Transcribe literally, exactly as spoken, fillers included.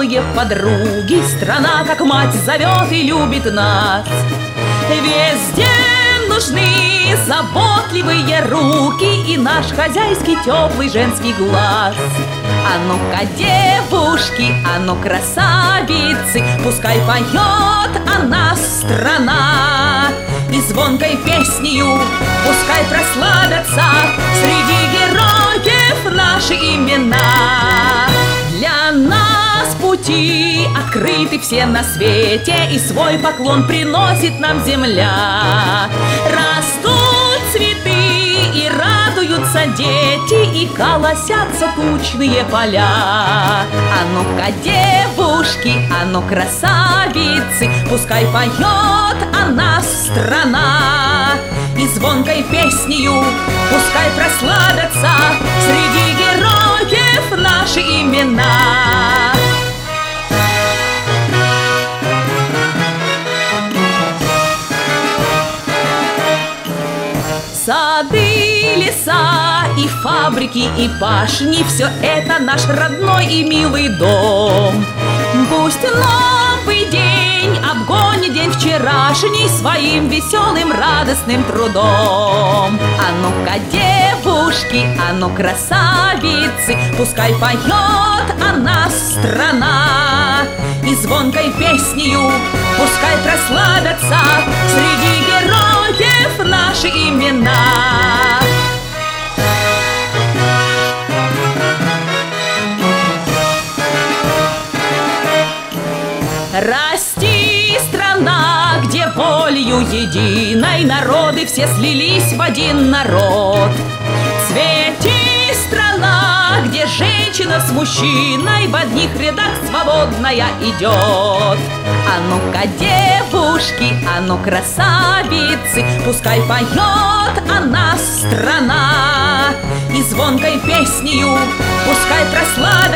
веселые подруги. Страна, как мать, зовет и любит нас. Везде нужны заботливые руки и наш хозяйский теплый женский глаз. А ну-ка, девушки, а ну, красавицы, пускай поет о нас страна. И звонкой песнею пускай прославятся среди героев наши имена. Для нас пути открыты все на свете, и свой поклон приносит нам земля. Растут цветы и радуются дети, и колосятся тучные поля. А ну-ка, девушки, а ну, красавицы, пускай поет о нас страна. И звонкой песнею пускай прославятся среди героев наши имена. Сады, леса и фабрики и пашни — все это наш родной и милый дом. Пусть новый день обгонит день вчерашний своим веселым радостным трудом. А ну-ка, девушки, а ну, красавицы, пускай поет о нас страна. И звонкой песнею пускай прославятся среди героев наши имена. Расти, страна, где волею единой народы все слились в один народ. Цвети, страна, где женщина с мужчиной в одних рядах свободная идет. А ну-ка, девушки, а ну, красавицы, пускай поет о нас страна. И звонкой песнею пускай прославят